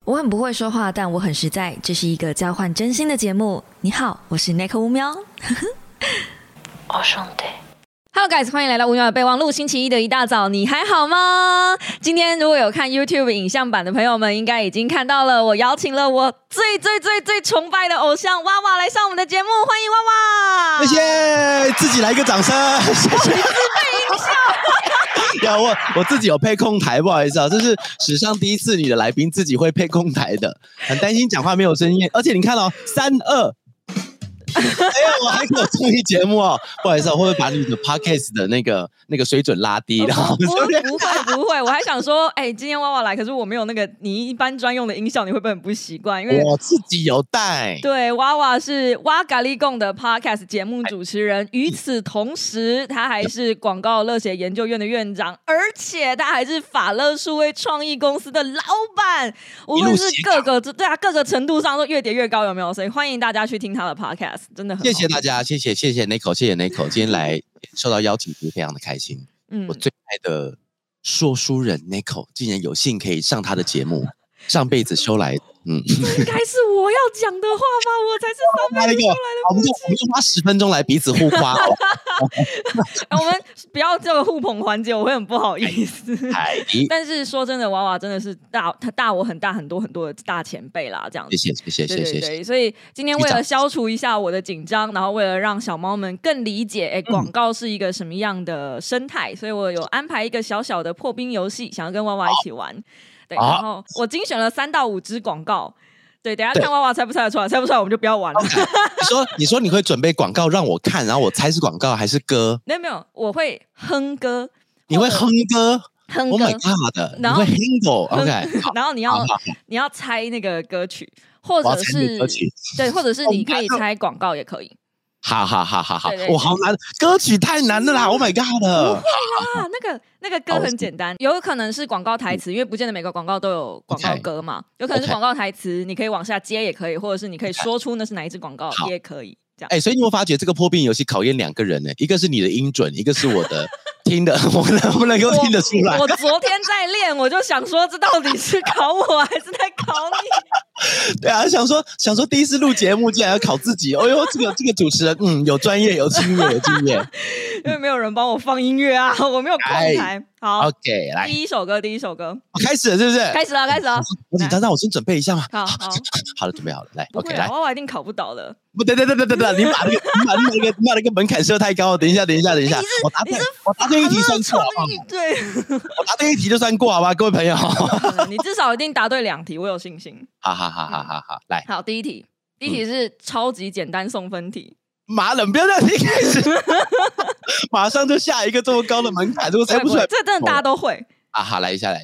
我很不会说话，但我很实在。这是一个交换真心的节目。你好，我是 Neko 吴喵。 我兄弟。 Hello guys， 欢迎来到吴喵的备忘录。星期一的一大早，你还好吗？今天如果有看 YouTube 影像版的朋友们，应该已经看到了，我邀请了我最崇拜的偶像娃娃来上我们的节目，欢迎娃娃！ 谢谢，自己来一个掌声，谢谢。 自备音效。 我自己有配控台，不好意思啊，这是史上第一次女的来宾自己会配控台的，很担心讲话没有声音，而且你看哦，3、2。我还有综艺节目哦，不好意思，我会不会把你的 podcast 的那个水准拉低？ 不会，我还想说，今天娃娃来，可是我没有那个你一般专用的音效，你会不会很不习惯？因为我自己有带。 对，娃娃是哇咖喱贡的 podcast 节目主持人，与此同时，他还是广告乐血研究院的院长，而且他还是法乐数位创意公司的老板，无论是各个程度上都越叠越高，有没有？所以欢迎大家去听他的 podcast。真的很好， 谢谢大家，谢谢 Neko， 谢谢 Neko， 今天来受到邀请，非常的开心。我最爱的说书人 Neko 竟然有幸可以上他的节目，上辈子修来的。 这应该是我要讲的话吧？我才是上辈子修来的。 我们就花10分钟来彼此互夸。 我们不要这个互捧环节，我会很不好意思。但是说真的，娃娃真的是他大我很多的大前辈啦，这样子。 谢谢。 对，所以今天为了消除一下我的紧张，然后为了让小猫们更理解，广告是一个什么样的生态，所以我有安排一个小小的破冰游戏，想要跟娃娃一起玩。对，然后我精选了3到5支广告。对，等一下看娃娃猜不猜得出来，猜不出来我们就不要玩了。 你说你会准备广告让我看，然后我猜是广告还是歌？ 没有，我会哼歌。 你会哼歌？ 哼歌 ？Oh my god！ 你会哼歌 ？OK。 然后你要猜那个歌曲，或者是对，或者是你可以猜广告也可以。 好，我好难，歌曲太难了啦 ！Oh my god！ 不会啦，那个歌很简单，有可能是广告台词，因为不见得每个广告都有广告歌嘛，有可能是广告台词，你可以往下接也可以，或者是你可以说出那是哪一支广告也可以。 所以你有发觉这个破冰游戏考验2个人呢，一个是你的音准，一个是我的听的，我们能不能够听得出来？ 我昨天在练，我就想说，这到底是考我还是在考你？ 对啊，想说第一次录节目，竟然要考自己。哦呦，这个主持人，有专业，有经验。 因为没有人帮我放音乐啊，我没有控台。好 ，OK， 来， 第一首歌， 开始了，是不是？ 开始了。 我紧张，让我先准备一下嘛。 好了，准备好了，来 ，OK， 来，娃娃一定考不倒的。 不，等，你把那个门槛设太高了。等一下，我答对一题算过， 对， 我答对一题就算过，好吧，各位朋友。 你至少一定答对2题，我有信心。 好，来， 好，第一题是超级简单送分题。 妈的，不要让你开始，马上就下一个这么高的门槛，如果猜不出来， 这真的大家都会。 好，来一下。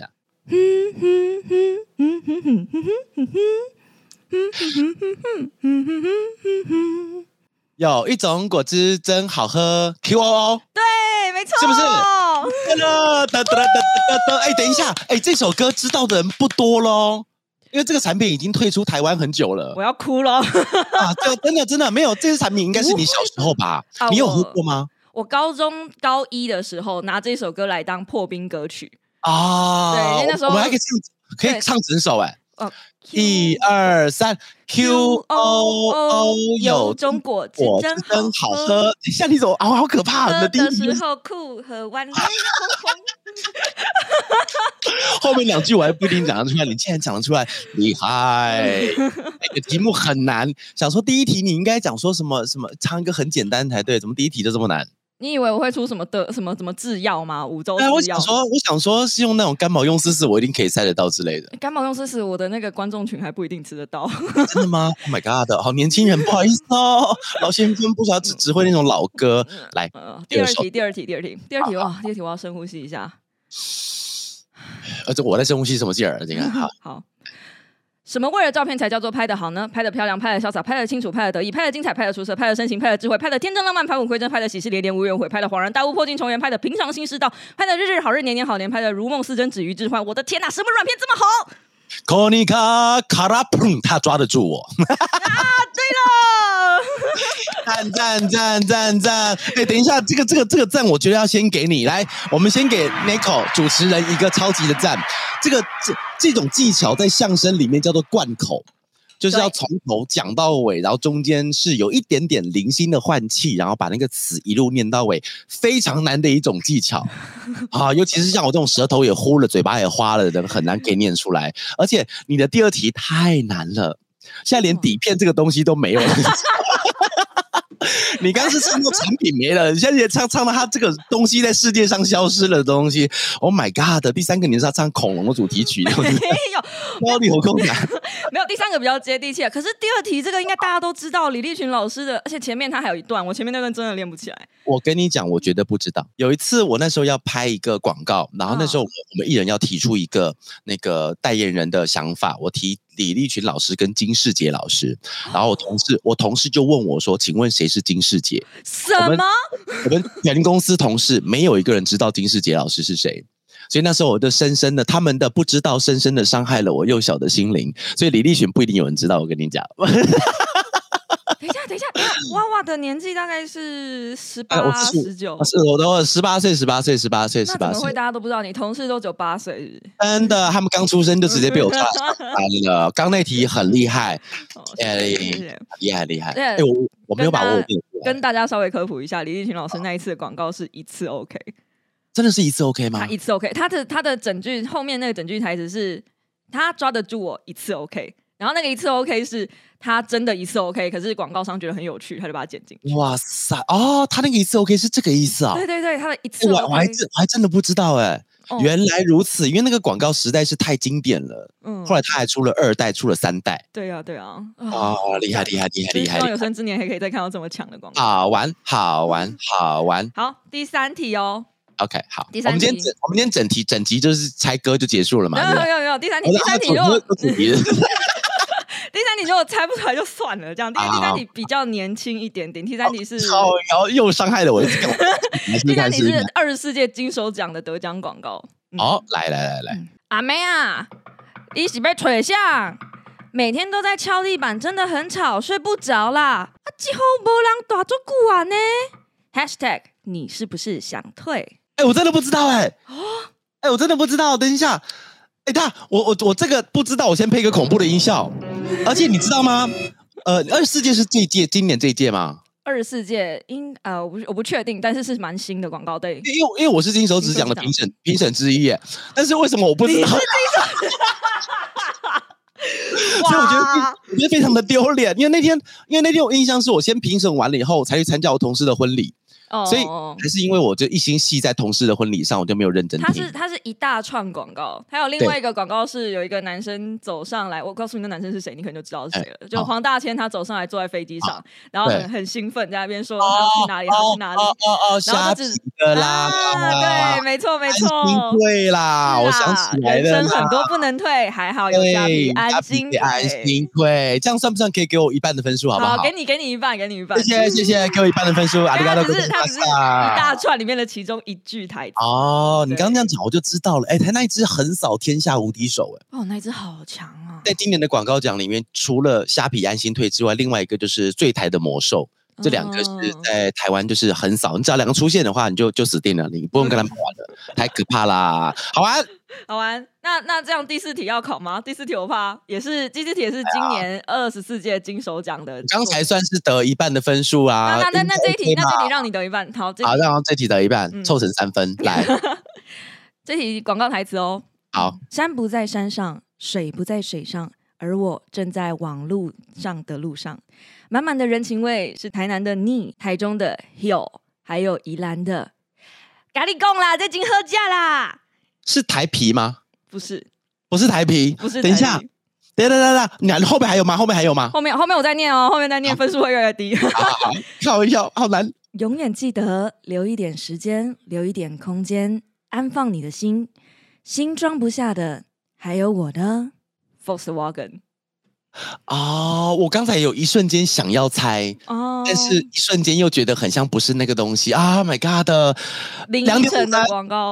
有一种果汁真好喝 ，QOO。 对，没错， 是不是？等一下，这首歌知道的人不多咯，因为这个产品已经退出台湾很久了。 我要哭了真的没有，这个产品应该是你小时候吧？你有喝过吗？ 我高中高1的时候拿这首歌来当破冰歌曲啊。 对，因为那时候我们还可以唱整首1、2、3 ，QOO 有种果汁真好喝。像你种好可怕！ 喝的时候酷，喝完脸红。 后面2句我还不一定讲得出来，你竟然讲得出来，厉害！那个题目很难，想说第一题你应该讲说什么唱一个很简单才对，怎么第一题就这么难？ 你以为我会出什么制药吗？5洲制药？ 我想说是用那种干毛用丝丝，我一定可以塞得到之类的。 干毛用丝丝，我的那个观众群还不一定吃得到。 真的吗 ？Oh my god！ 好年轻人，不好意思哦，老先生不晓得只会那种老歌。来， 第二题哇！第二题我要深呼吸一下。 这我在深呼吸什么劲儿？这个好。什么味的照片才叫做拍得好呢？拍得漂亮，拍得潇洒，拍得清楚，拍得得意，拍得精彩，拍得出色，拍得深情，拍得智慧，拍得天真浪漫，拍得回真，拍得喜事连连无怨悔，拍得恍然大悟破镜重圆，拍得平常心世道，拍得日日好日年年好年，拍得如梦似真止于致幻。我的天哪，什么软片这么好？ 科尼卡卡拉砰，他抓得住我。 对了， 赞！哎，等一下，这个赞，我觉得要先给你。来，我们先给 Nico 主持人一个超级的赞。这种技巧在相声里面叫做贯口。就是要从头讲到尾，然后中间是有一点点零星的换气，然后把那个词一路念到尾，非常难的一种技巧啊！尤其是像我这种舌头也糊了、嘴巴也花了的人，很难给念出来。而且你的第二题太难了，现在连底片这个东西都没有了。你刚刚是唱到产品没了，现在也唱到他这个东西在世界上消失了的东西。Oh my god！ 第三个你是要唱恐龙的主题曲，没有，有够难。 没有，第三个比较接地气。可是第二题这个应该大家都知道，李立群老师的，而且前面他还有一段，我前面那段真的练不起来。 我跟你讲，我绝对不知道。有一次我那时候要拍一个广告，然后那时候我们艺人要提出一个那个代言人的想法，我提李立群老师跟金士杰老师，然后我同事就问我说：“请问谁是金士杰？” 什么？ 我们全公司同事没有一个人知道金士杰老师是谁。所以那时候我就深深的，他们的不知道深深的伤害了我幼小的心灵。所以李立群不一定有人知道，我跟你讲。 等一下，娃娃的年纪大概是18、19， 是我都18岁。 那怎么会大家都不知道？你同事都只有8岁是不是？ 真的，他们刚出生就直接被我抓了。刚那题很厉害，厉害。哎，我没有把握。 跟大家稍微科普一下，李立群老师那一次的广告是一次 OK。 真的是一次 OK 吗？ 他一次 OK， 他的整句后面那个整句台词是他抓得住我一次 OK， 然后那个一次 OK 是他真的一次 OK， 可是广告商觉得很有趣，他就把它剪进去。 哇塞，哦，他那个一次 OK 是这个意思啊？ 对，他的一次 OK， 我还真的不知道哎，原来如此，因为那个广告实在是太经典了。后来他还出了2代，出了3代。 对啊， 厉害！ 希望有生之年还可以再看到这么强的广告。 好玩。 好，第三题哦。 OK， 好，我们今天整集就是猜歌就结束了嘛？ 没有，第三题如果第三题如果猜不出来就算了，这样。第三题比较年轻一点点，第三题是又伤害了我。 第三题是24届金手奖的得奖广告。 来， 阿妹啊，你是被吹下，每天都在敲地板，真的很吵，睡不着啦。之后没人打做久啊呢。#你是不是想退？ 我真的不知道我真的不知道。等一下，我这个不知道，我先配一个恐怖的音效。而且你知道吗？24届是今年这一届吗 ？24届我不确定，但是蛮新的广告。对， 因为我是金手指奖的评审之一耶，但是为什么我不知道？所以我觉得非常的丢脸，因为那天我印象是我先评审完了以后，我才去参加我同事的婚礼。所以还是因为我就一心系在同事的婚礼上，我就没有认真听。 它是一大串广告，还有另外一个广告是有一个男生走上来，我告诉你那男生是谁，你可能就知道是谁了。就黄大千他走上来坐在飞机上，然后很兴奋在那边说他去哪里， 虾皮的啦， 对，没错， 对啦，我想起来了， 人生很多不能退，还好有虾皮安心退，这样算不算可以给我1半的分数，好不好？ 好，给你一半， 谢谢，给我1半的分数，阿里嘎多。 它只是一大串里面的其中一句台词。 你刚刚这样讲我就知道了。他那一支横扫天下无敌手那一支好强啊！ 在今年的广告奖里面，除了虾皮安心退之外，另外一个就是最台的魔兽。这2个是在台湾就是横扫，你只要2个出现的话，你就死定了，你不用跟他们玩了，太可怕啦！好玩。 那这样第4题要考吗？第4题我怕第4题也是今年24届金手奖的。 刚才算是得1半的分数啊。 那这一题让你得1半。好， 让这题得1半，凑成3分。来， 这题广告台词哦。 好， 山不在山上，水不在水上，而我正在往路上的路上。满满的人情味，是台南的你，台中的 Hill， 还有宜兰的。跟你讲啦，这金喝价啦。是台啤吗？ 不是台啤。等一下，你后面还有吗？后面我再念哦，后面再念，分数会越来越低。 好，开玩笑，好难。 永远记得留一点时间，留一点空间，安放你的心。心装不下的还有我的 Volkswagen。 我刚才有一瞬间想要猜，但是一瞬间又觉得很像不是那个东西。Oh my god！ 凌晨的广告。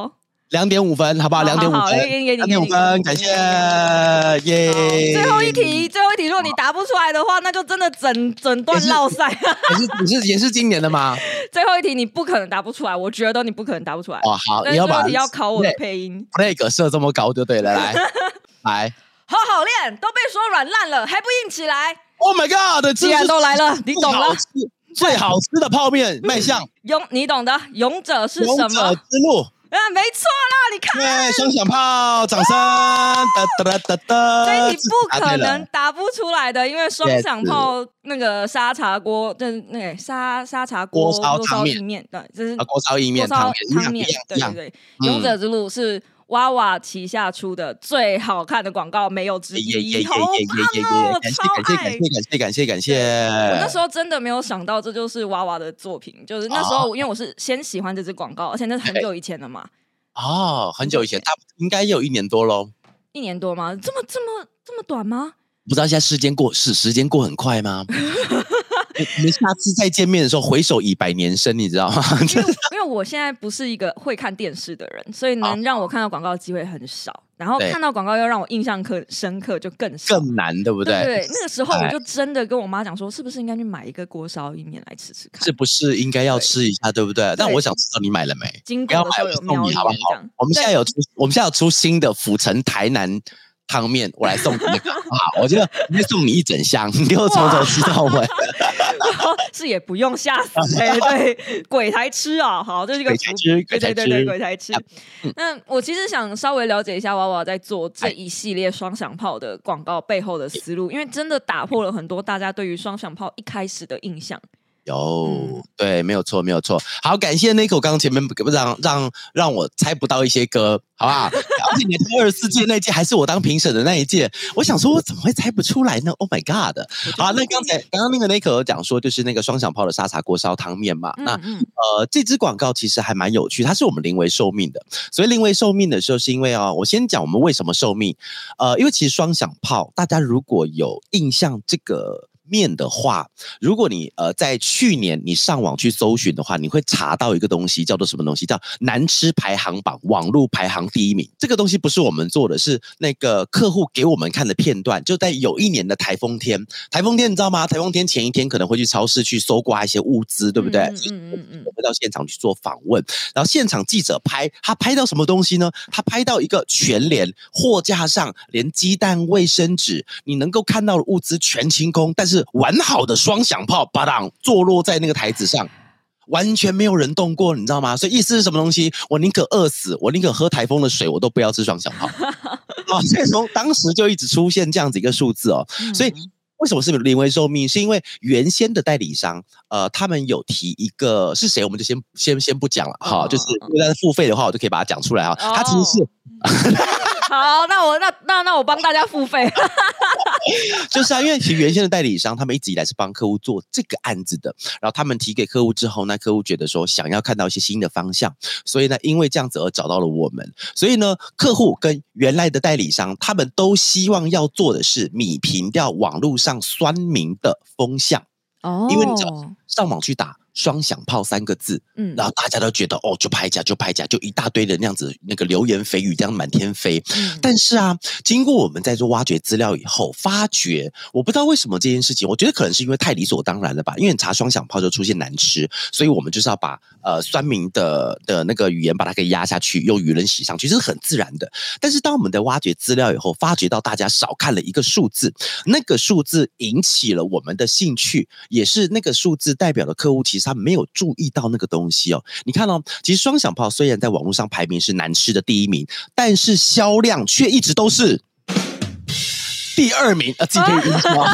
2.5分，好不好？2.5分，2.5分，感谢，耶！ 最后一题，如果你答不出来的话，那就真的整段落赛。 也是今年的吗？ 最后一题你不可能答不出来，我觉得你不可能答不出来。 哦，好， 你要把最后一题要考我的配音， 那个设这么高就对了，来， 好好练，都被说软烂了，还不硬起来 ！Oh my god！ 既然都来了，你懂了。 最好吃的泡面卖相， 你懂的，勇者是什么？ 勇者之路。 没错啦，你看， 双响炮，掌声！ 这一题不可能答不出来的，因为双响炮那个沙茶锅，就是那个沙茶锅烧意面，对，这是锅烧意面汤面， 对，勇者之路是娃娃旗下出的最好看的广告，没有之一，好棒哦！ 感谢！ 我那时候真的没有想到，这就是娃娃的作品。就是那时候，因为我是先喜欢这支广告，而且那是很久以前的嘛。 哦，很久以前，应该有1年多咯。 1年多吗？这么短吗？ 不知道现在时间过很快吗？我们下次再见面的时候，回首已百年生，你知道吗？ 因为我现在不是一个会看电视的人，所以能让我看到广告的机会很少。然后看到广告要让我印象深刻就更少， 更难，对不对？ 对，那个时候我就真的跟我妈讲说，是不是应该去买一个锅烧意面来吃吃看？ 是不是应该要吃一下，对不对？但我想知道你买了没？不要买，我送你好不好？我们现在有出新的府城台南汤面，我来送你那个，好不好？我觉得会送你1整箱，你给我从头吃到尾。 是也不用吓死对，鬼才吃啊！好，这是一个对，鬼才吃。那我其实想稍微了解一下娃娃在做这一系列双响炮的广告背后的思路，因为真的打破了很多大家对于双响炮一开始的印象。 对，没有错。好，感谢 Nico 刚刚前面让我猜不到一些歌，好不好？而且你24届那一届还是我当评审的那一届，我想说我怎么会猜不出来呢 ？Oh my god！ 好，那刚刚那个 Nico 有讲说，就是那个双响炮的沙茶锅烧汤面嘛。那这支广告其实还蛮有趣，它是我们临危受命的。所以临危受命的时候，是因为我先讲我们为什么受命。因为其实双响炮，大家如果有印象这个面的话，如果你在去年你上网去搜寻的话，你会查到一个东西，叫做什么东西？叫难吃排行榜网络排行第1名。这个东西不是我们做的，是那个客户给我们看的片段。就在有一年的台风天你知道吗？台风天前一天可能会去超市去搜刮一些物资，对不对？我会到现场去做访问，然后现场记者他拍到什么东西呢？他拍到一个全联货架上连鸡蛋、卫生纸，你能够看到的物资全清空，但是完好的双响炮巴当坐落在那个台子上，完全没有人动过，你知道吗？所以意思是什么东西？我宁可饿死，我宁可喝台风的水，我都不要吃双响炮。所以从当时就一直出现这样子一个数字哦。所以为什么是临危受命？是因为原先的代理商，他们有提一个是谁，我们就先不讲了哈。就是如果付费的话，我就可以把它讲出来哈。他其实是。 好，那我帮大家付费。 就是因为其实原先的代理商，他们一直以来是帮客户做这个案子的，然后他们提给客户之后，那客户觉得说想要看到一些新的方向，所以呢，因为这样子而找到了我们，所以呢，客户跟原来的代理商，他们都希望要做的是弭平掉网络上酸民的风向。因为你只要上网去打双响炮3个字，然后大家都觉得就拍假，就一大堆的那样子那个流言蜚语这样满天飞。但是经过我们在做挖掘资料以后，发觉我不知道为什么这件事情，我觉得可能是因为太理所当然了吧。因为你查双响炮就出现难吃，所以我们就是要把酸民的那个语言把它给压下去，用舆论洗上去，这是很自然的。但是当我们在挖掘资料以后，发觉到大家少看了一个数字，那个数字引起了我们的兴趣，也是那个数字代表的客户其实他没有注意到那个东西哦。你看其实双响炮虽然在网络上排名是难吃的第1名，但是销量却一直都是第2名。自己可以晕吗？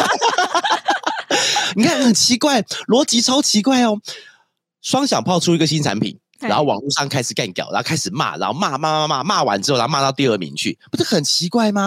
你看很奇怪，逻辑超奇怪哦。双响炮出一个新产品，然后网络上开始干屌，然后开始骂，然后骂完之后，然后骂到第2名去，不是很奇怪吗？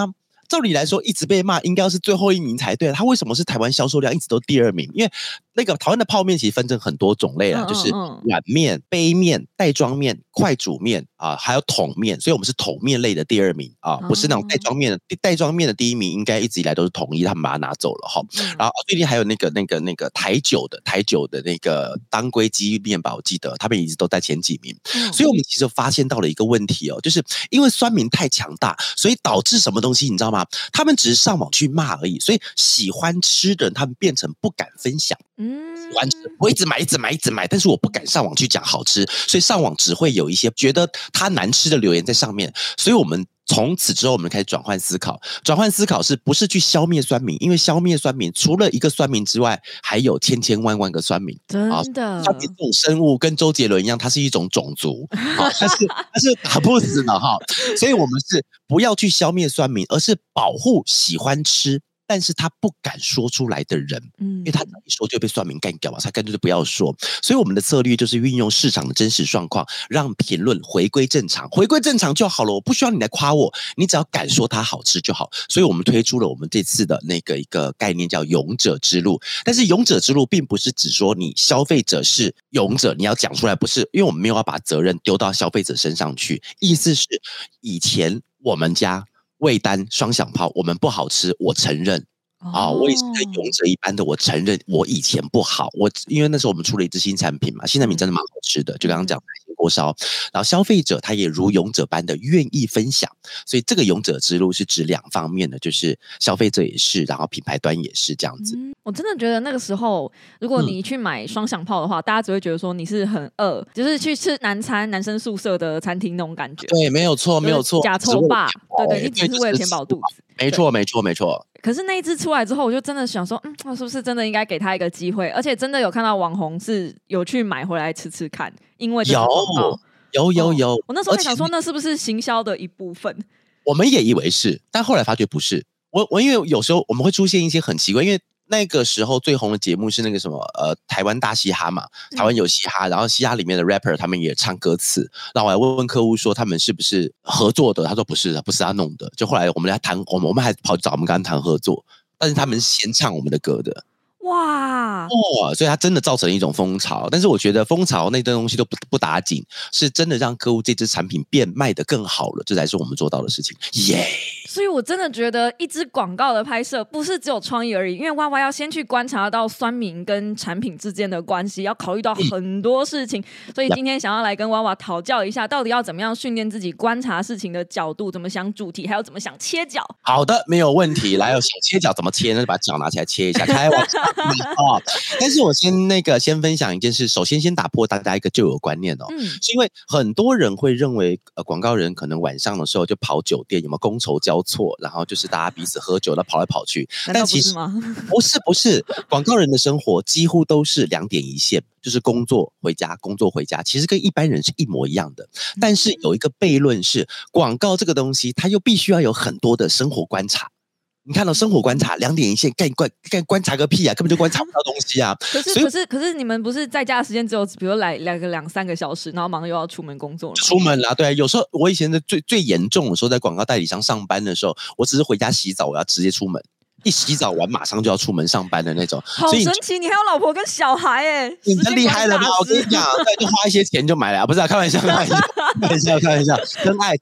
照理来说，一直被骂应该是最后一名才对。他为什么是台湾销售量一直都第2名？因为那个台湾的泡面其实分成很多种类啦，就是软面、杯面、袋装面、快煮面啊，还有桶面，所以我们是桶面类的第2名啊，不是那种袋装面的。袋装面的第1名应该一直以来都是统一，他们把它拿走了哈。然后最近还有那个台酒的那个当归鸡面吧，我记得他们一直都在前几名。所以我们其实发现到了一个问题哦，就是因为酸民太强大，所以导致什么东西你知道吗？他们只是上网去骂而已，所以喜欢吃的人他们变成不敢分享。喜欢吃，我一直买，但是我不敢上网去讲好吃，所以上网只会有一些觉得它难吃的留言在上面。所以我们从此之后，我们开始转换思考。转换思考是不是去消灭酸民？因为消灭酸民，除了一个酸民之外，还有千千万万个酸民。 真的， 酸民这种生物跟周杰伦一样，它是一种种族，它是打不死的哈。所以我们是不要去消灭酸民，而是保护喜欢吃但是他不敢说出来的人，因为他一说就被酸民干掉嘛，他干脆就不要说。所以我们的策略就是运用市场的真实状况，让评论回归正常，回归正常就好了。我不需要你来夸我，你只要敢说它好吃就好。所以我们推出了我们这次的那个一个概念叫勇者之路。但是勇者之路并不是只说你消费者是勇者，你要讲出来，不是，因为我们没有要把责任丢到消费者身上去。意思是以前我们家味丹双响炮我们不好吃，我承认我也是跟勇者一般的，我承认我以前不好，因为那时候我们出了一支新产品嘛，新产品真的蛮好吃的，就刚刚讲海鲜锅烧，然后消费者他也如勇者般的愿意分享，所以这个勇者之路是指2方面的，就是消费者也是，然后品牌端也是这样子。 我真的觉得那个时候，如果你去买双响炮的话，大家只会觉得说你是很饿，就是去吃南餐、男生宿舍的餐厅那种感觉。 对，没有错，没有错， 假臭霸，对，你只是为了填饱肚子。 没错，没错，没错。 可是那一支出来之后，我就真的想说，我是不是真的应该给他一个机会？而且真的有看到网红是有去买回来吃吃看，因为这个广告有。 我那时候还想说，那是不是行销的一部分？ 我们也以为是，但后来发觉不是。我因为有时候我们会出现一些很奇怪，因为那个时候最红的节目是那个什么台湾大嘻哈嘛，台湾有嘻哈，然后嘻哈里面的 rapper 他们也唱歌词，然后我还问客户说他们是不是合作的，他说不是，不是他弄的。就后来我们来谈，我们还跑去找我们跟他谈合作，但是他们是先唱我们的歌的。哇所以它真的造成了一种风潮，但是我觉得风潮那堆东西都不打紧，是真的让客户这支产品卖得更好了，这才是我们做到的事情。耶！ 所以我真的觉得一支广告的拍摄不是只有创意而已，因为娃娃要先去观察到酸民跟产品之间的关系，要考虑到很多事情。所以今天想要来跟娃娃讨教一下，到底要怎么样训练自己观察事情的角度，怎么想主题，还有怎么想切角。 好的，没有问题。来，想切角怎么切呢？就把脚拿起来切一下，开玩笑。但是我先分享一件事，首先打破大家一个旧有观念是因为很多人会认为广告人可能晚上的时候就跑酒店，有没有觥筹交错，然后就是大家彼此喝酒，然后跑来跑去。但其实不是，广告人的生活几乎都是2点一线，就是工作回家，工作回家，其实跟一般人是一模一样的。但是有一个悖论是，广告这个东西它又必须要有很多的生活观察。你看到生活观察2点一线，干观察个屁啊，根本就观察不到东西啊。 可是你们不是在家的时间只有比如来个2-3个小时，然后马上又要出门工作了？ 出门啦，对，有时候我以前的最严重的时候，在广告代理商上班的时候，我只是回家洗澡，我要直接出门。一洗澡完马上就要出门上班的那种， 好神奇！你还有老婆跟小孩哎， 你真厉害了吧？我跟你讲，就花一些钱就买了，不是开玩笑，开玩笑，真爱。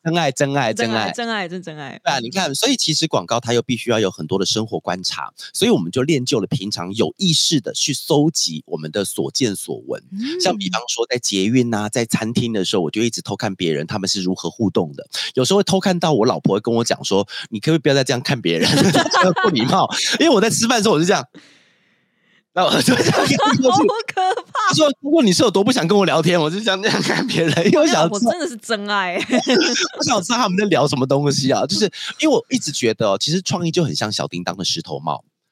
对啊，你看，所以其实广告它又必须要有很多的生活观察，所以我们就练就了平常有意识的去搜集我们的所见所闻。像比方说在捷运啊，在餐厅的时候，我就一直偷看别人他们是如何互动的。有时候会偷看到我老婆会跟我讲说：“你可不可以不要再这样看别人？”不礼貌，因为我在吃饭的时候我就这样，然后我就这样看过去， 好可怕。 他说：“如果你是有多不想跟我聊天，我就这样看别人，因为我真的是真爱。 我想知道他们在聊什么东西啊，就是因为我一直觉得，其实创意就很像小叮当的石头帽。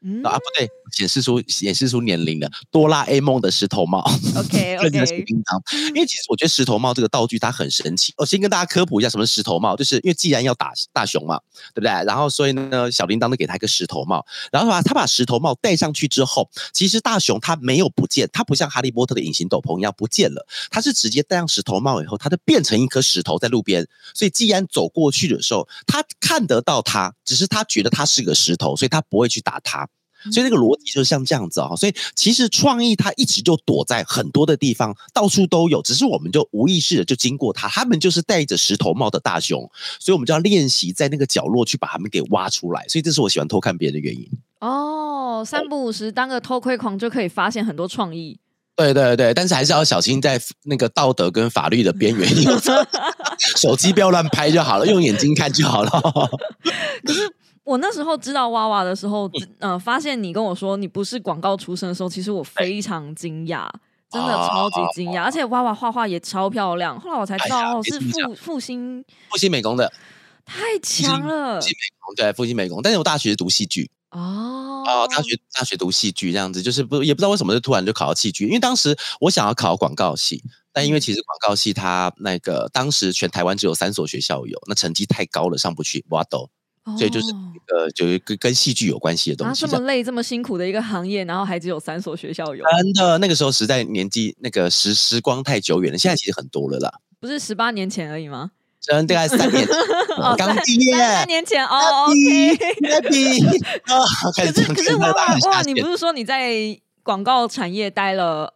不对，显示出年龄的哆啦 A 梦的石头帽。 OK 小叮当。因为其实我觉得石头帽这个道具它很神奇。我先跟大家科普一下什么是石头帽，就是因为既然要打大雄嘛，对不对？然后所以呢，小叮当就给他一个石头帽，然后他把石头帽戴上去之后，其实大雄他没有不见，他不像哈利波特的隐形斗篷一样不见了，他是直接戴上石头帽以后，他就变成一颗石头在路边。所以既然走过去的时候，他看得到他，只是他觉得他是个石头，所以他不会去打他。所以那个逻辑就是像这样子啊，所以其实创意它一直就躲在很多的地方，到处都有，只是我们就无意识的就经过它。他们就是戴着石头帽的大雄，所以我们就要练习在那个角落去把他们给挖出来。所以这是我喜欢偷看别人的原因。 哦，3不5时当个偷窥狂就可以发现很多创意。 对对对，但是还是要小心在那个道德跟法律的边缘，手机不要乱拍就好了，用眼睛看就好了。 可是我那时候知道娃娃的时候，发现你跟我说你不是广告出身的时候，其实我非常惊讶，真的超级惊讶，而且娃娃画画也超漂亮。后来我才知道是复兴美工的， 太强了。 复兴美工，对，复兴美工。但是我大学读戏剧。大学读戏剧这样子，就是也不知道为什么就突然就考到戏剧，因为当时我想要考广告系，但因为其实广告系它那个当时全台湾只有3所学校有，那成绩太高了上不去，我都。所以就是就是跟戏剧有关系的东西。 这么累、这么辛苦的一个行业，然后还只有3所学校有。 真的，那个时候实在年纪那个时光太久远了，现在其实很多了啦。 不是18年前而已吗？ 真大概3年前，刚毕业 3年前哦 ，OK。可是哇，你不是说你在广告产业待了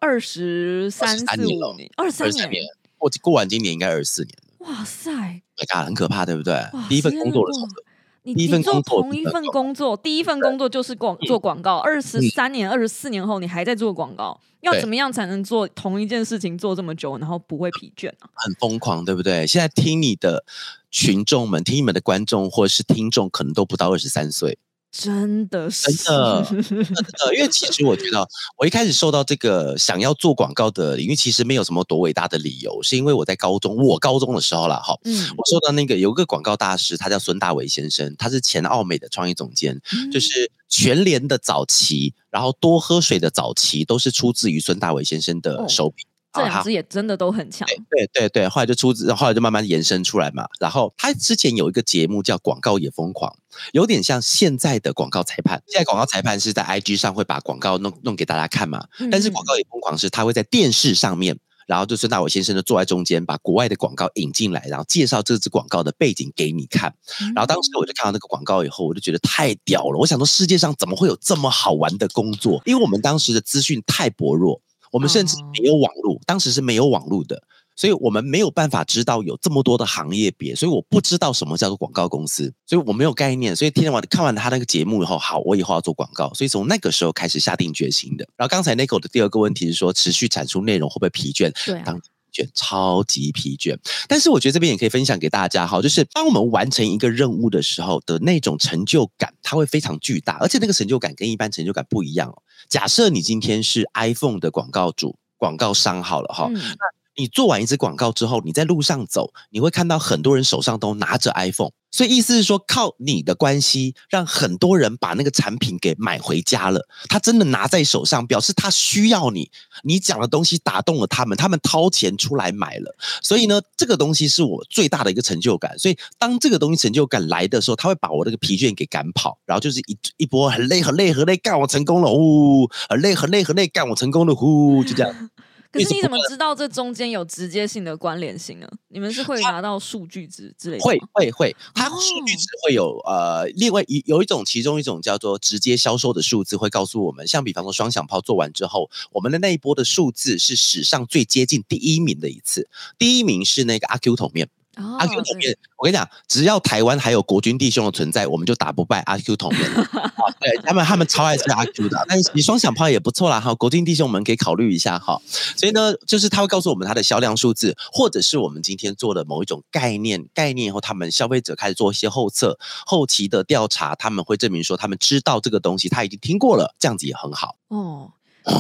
23、25年？23年， 过完今年应该24年了。 哇塞， 很可怕，对不对？第一份工作的时候。 你做同一份工作，第一份工作就是做广告，23年、24年后你还在做广告，要怎么样才能做同一件事情做这么久，然后不会疲倦啊？ 很疯狂，对不对？现在听你的群众们、听你们的观众或者是听众，可能都不到23岁。 真的， 因为其实我觉得，我一开始受到这个想要做广告的领域，其实没有什么多伟大的理由，是因为我在高中的时候啦，我受到那个有个广告大师，他叫孙大伟先生，他是前奥美的创意总监，就是全联的早期，然后多喝水的早期，都是出自于孙大伟先生的手笔。 这2支也真的都很强， 对，后来就慢慢延伸出来嘛。然后他之前有一个节目叫《广告也疯狂》，有点像现在的广告裁判。现在广告裁判是在 IG 上会把广告弄给大家看嘛，但是广告也疯狂是他会在电视上面，然后就孙大伟先生就坐在中间，把国外的广告引进来，然后介绍这支广告的背景给你看。然后当时我就看到那个广告以后，我就觉得太屌了。我想说世界上怎么会有这么好玩的工作？因为我们当时的资讯太薄弱。我们甚至没有网络，当时是没有网络的，所以我们没有办法知道有这么多的行业别，所以我不知道什么叫做广告公司，所以我没有概念。所以看完他那个节目以后，好，我以后要做广告，所以从那个时候开始下定决心的。然后刚才 Nico 的第2个问题是说，持续产出内容会不会疲倦？ 对， 超级疲倦。但是我觉得这边也可以分享给大家哈，就是当我们完成一个任务的时候的那种成就感，它会非常巨大，而且那个成就感跟一般成就感不一样哦。假设你今天是 iPhone 的广告商好了哈，那你做完一支广告之后，你在路上走，你会看到很多人手上都拿着 iPhone。所以意思是说，靠你的关系，让很多人把那个产品给买回家了。他真的拿在手上，表示他需要你，你讲的东西打动了他们，他们掏钱出来买了。所以呢，这个东西是我最大的一个成就感。所以当这个东西成就感来的时候，他会把我那个疲倦给赶跑，然后就是一波很累干我成功了，呼，很累干我成功了，呼，就这样。 可是你怎么知道这中间有直接性的关联性呢？你们是会拿到数据值之类的吗？ 会，它数据值会有另外有其中一种叫做直接销售的数字会告诉我们，像比方说双响炮做完之后，我们的那一波的数字是史上最接近第1名的一次，第1名是那个阿 Q 桶面。阿 Q 桶面，我跟你讲，只要台湾还有国军弟兄的存在，我们就打不败阿 Q 桶面。对，他们超爱吃阿 Q 的，但是你双响炮也不错啦哈，国军弟兄们可以考虑一下哈。所以呢，就是他会告诉我们他的销量数字，或者是我们今天做的某一种概念以后，他们消费者开始做一些后期的调查，他们会证明说他们知道这个东西，他已经听过了，这样子也很好。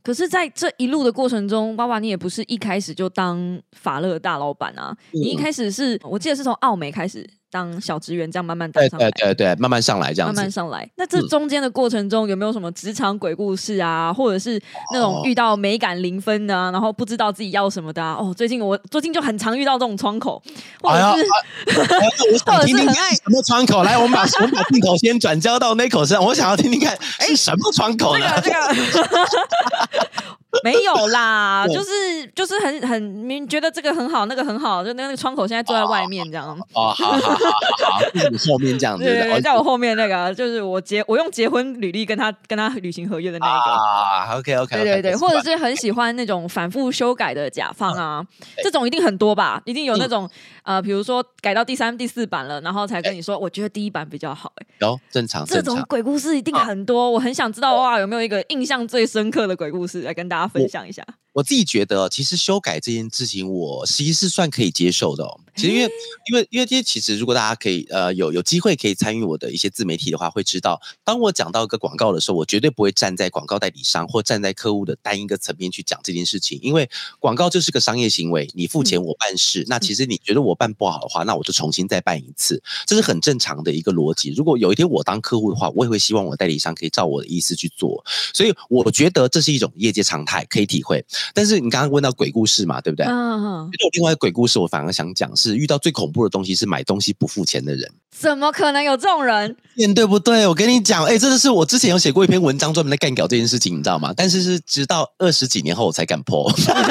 可是在这一路的过程中，娃娃你也不是一开始就当法乐大老板啊，你一开始是我记得是从奥美开始当小职员，这样慢慢当上来， 对，慢慢上来这样子， 慢慢上来。那这中间的过程中，有没有什么职场鬼故事啊，或者是那种遇到美感零分的啊，然后不知道自己要什么的啊？最近就很常遇到这种窗口，或者是， 我想听听看什么窗口。来，我们把镜头先转交到 Nico 身上，我想要听听看是什么窗口呢？ 这个没有啦，就是很觉得这个很好，那个很好，就那个窗口现在坐在外面这样。 好，就是后面这样子。 对，在我后面那个就是我用结婚履历跟他履行合约的那一个。 OK， 对，或者是很喜欢那种反复修改的甲方啊，这种一定很多吧？一定有那种比如说改到第3、第4版了，然后才跟你说，我觉得第1版比较好。 有正常， 这种鬼故事一定很多，我很想知道哇，有没有一个印象最深刻的鬼故事来跟大家分享一下？ 我自己觉得，其实修改这件事情，我其实是算可以接受的哦。其实因为其实如果大家可以有机会可以参与我的一些自媒体的话，会知道，当我讲到一个广告的时候，我绝对不会站在广告代理商或站在客户的单一个层面去讲这件事情，因为广告就是个商业行为，你付钱我办事，那其实你觉得我办不好的话，那我就重新再办一次，这是很正常的一个逻辑。如果有一天我当客户的话，我也会希望我的代理商可以照我的意思去做，所以我觉得这是一种业界常态，可以体会。但是你刚刚问到鬼故事嘛，对不对？有另外一个鬼故事，我反而想讲是遇到最恐怖的东西是买东西不付钱的人。 怎么可能有这种人？ 对不对？我跟你讲，真的是我之前有写过一篇文章专门在干搞这件事情，你知道吗？但是直到20几年后我才敢 po。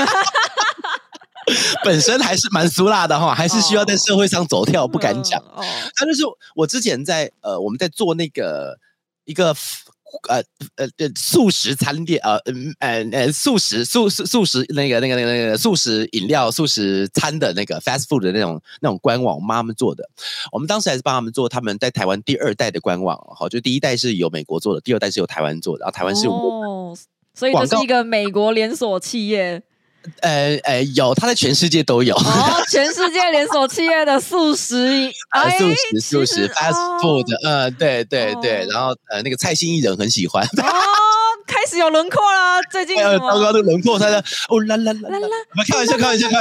本身还是蛮俗辣的哈，还是需要在社会上走跳，不敢讲。他就是我之前在我们在做那个一个素食餐店素食那个素食饮料素食餐的那个 fast food 的那种官网，我妈他们做的。我们当时还是帮他们做他们在台湾第2代的官网，好，就第1代是由美国做的，第2代是由台湾做的，然后台湾是所以这是一个美国连锁企业。 有，它在全世界都有。 全世界连锁企业的素食素食 fast food， 对，然后那个蔡欣艺人很喜欢。 开始有轮廓了，最近什么？ 糟糕的轮廓，他的开玩笑，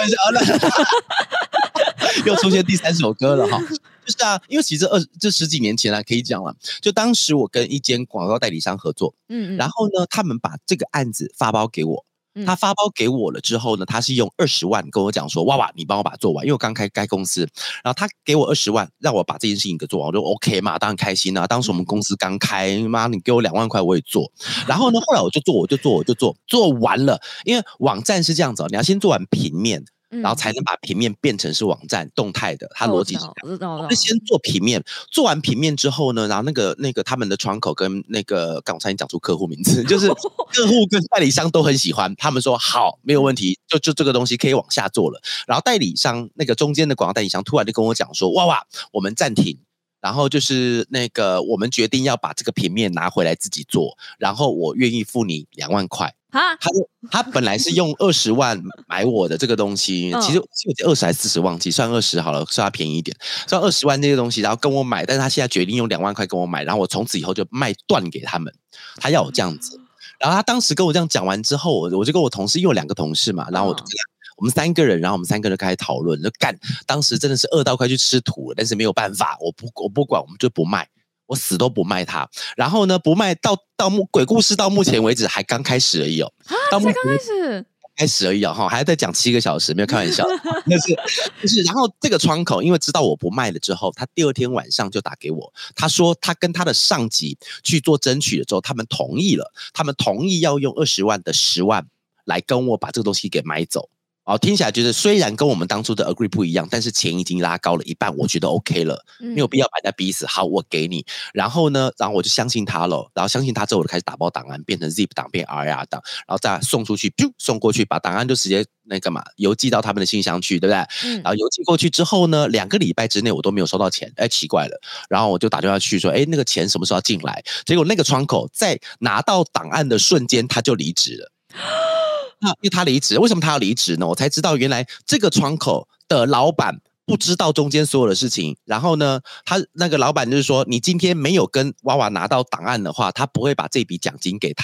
又出现第3首歌了哈。就是啊，因为其实这10几年前可以讲了，就当时我跟一间广告代理商合作，然后呢，他们把这个案子发包给我。他发包给我了之后呢，他是用20万跟我讲说，哇，你帮我把它做完，因为我刚开公司，然后他给我20万，让我把这件事情给做完，我就 OK 嘛，当然开心啊。当时我们公司刚开，妈，你给我2万块我也做。然后呢，后来我就做完了，因为网站是这样子，你要先做完平面。然后才能把平面变成是网站动态的，它逻辑是这样。我们先做平面，做完平面之后呢，然后那个他们的窗口跟那个刚才你讲出客户名字，就是客户跟代理商都很喜欢，他们说好，没有问题，就这个东西可以往下做了。然后代理商那个中间的广告代理商突然就跟我讲说，哇，我们暂停。然后就是那个，我们决定要把这个平面拿回来自己做，然后我愿意付你2万块。他本来是用20万买我的这个东西，其实我20还40忘记，算20好了，算他便宜一点，算20万这些东西，然后跟我买，但是他现在决定用2万块跟我买，然后我从此以后就卖断给他们，他要我这样子。然后他当时跟我这样讲完之后，我就跟我同事，因为有2个同事嘛，然后我就跟他。我们3个人，然后我们3个人开始讨论，就干。当时真的是饿到快去吃土了，但是没有办法，我不管，我们就不卖，我死都不卖它。然后呢，不卖到鬼故事到目前为止还刚开始而已哦， 才刚开始而已哦，还在讲7个小时，没有开玩笑。就是，然后这个窗口因为知道我不卖了之后，他第2天晚上就打给我，他说他跟他的上级去做争取了之后，他们同意了，他们同意要用20万的10万来跟我把这个东西给买走。听起来觉得虽然跟我们当初的 agree 不一样，但是钱已经拉高了一半，我觉得 OK 了，没有必要把人家逼死。好，我给你。然后呢，我就相信他了。然后相信他之后，我就开始打包档案，变成 zip 档，变 RAR 档，然后再送出去，送过去，把档案就直接邮寄到他们的信箱去，对不对？然后邮寄过去之后呢，2个礼拜之内我都没有收到钱，奇怪了。然后我就打电话去说，那个钱什么时候要进来？结果那个窗口在拿到档案的瞬间，他就离职了。因为他离职，为什么他要离职呢？我才知道原来这个窗口的老板不知道中间所有的事情。然后呢，他那个老板就是说，你今天没有跟娃娃拿到档案的话，他不会把这笔奖金给他。